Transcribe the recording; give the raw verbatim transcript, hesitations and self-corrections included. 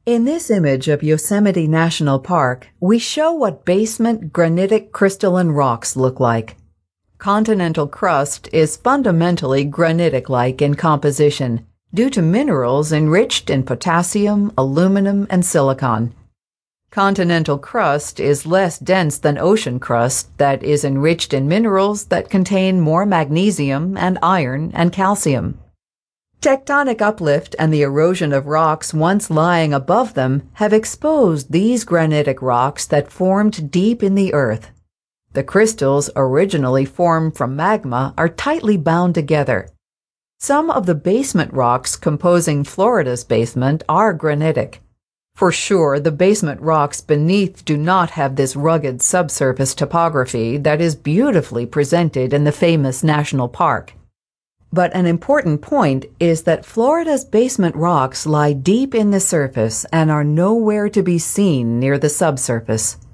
In this image of Yosemite National Park, we show what basement granitic crystalline rocks look like. Continental crust is fundamentally granitic-like in composition due to minerals enriched in potassium, aluminum, and silicon. Continental crust is less dense than ocean crust that is enriched in minerals that contain more magnesium and iron and calcium. Tectonic uplift and the erosion of rocks once lying above them have exposed these granitic rocks that formed deep in the earth. The crystals originally formed from magma are tightly bound together. Some of the basement rocks composing Florida's basement are granitic. For sure, the basement rocks beneath do not have this rugged subsurface topography that is beautifully presented in the famous national park. But an important point is that Florida's basement rocks lie deep in the surface and are nowhere to be seen near the subsurface.